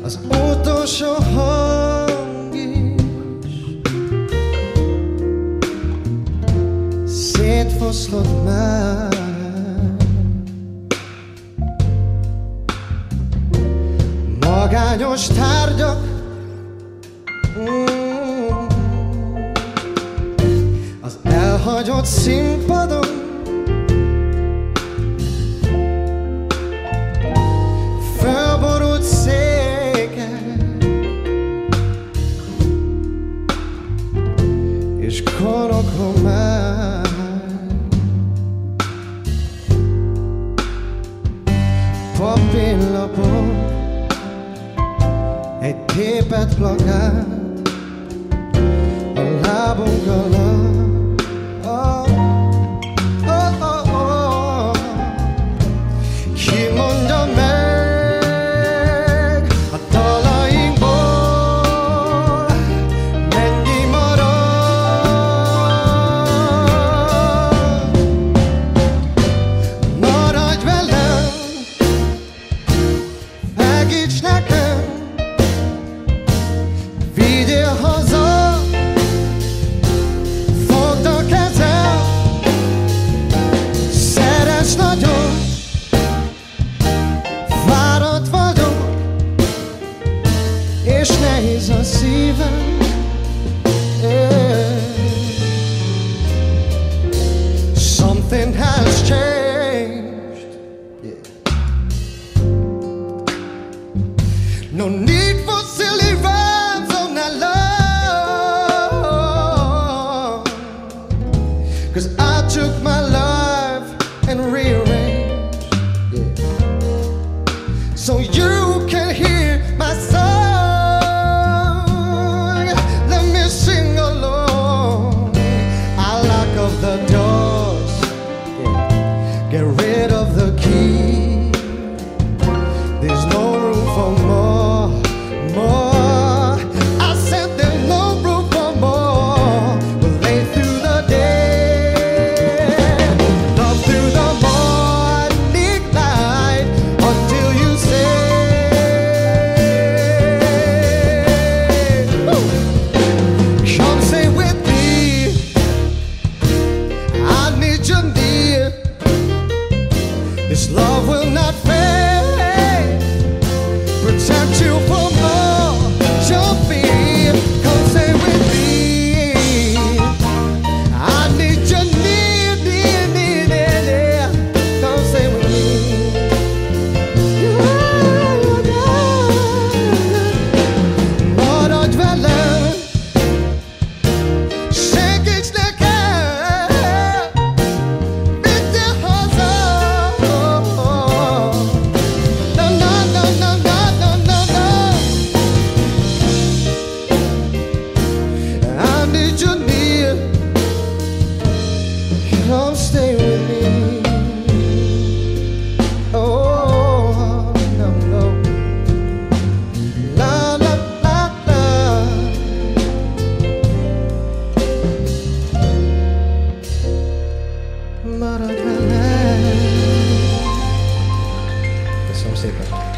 az utolsó hang is szétfoszlott már. Magányos tárgyak az elhagyott színpadon, felborult székek és korokhomály. Papírlapon egy tépett plakát a lábunk alatt. Ki mondja meg a talainkból mennyi marad? Maradj velem, segíts nekem, vigyél haza, fogd a kezem, szeress nagyon, fáradt vagyok, és nehéz a szívem. Something has changed. No need for silly rhymes on that love, 'cause I took my life and rearranged, so you can hear my song. Let me sing along. I lock up the doors, get rid of the key. There's no room for more. I said there's no room for more. We'll lay through the day, love through the morning light, until you say, come stay with me. I need you near. This love will not fade. Protect you from all your fear. Come stay with me. I need you near, near, near, near, near. Come stay with me. Maradj velem, segíts nekem, vigyél haza. Na, na, na, na, na, na, na, na. I need you near. Come stay with me. Oh, no, no. La, la, la, la. Maradj velem. Köszönöm szépen.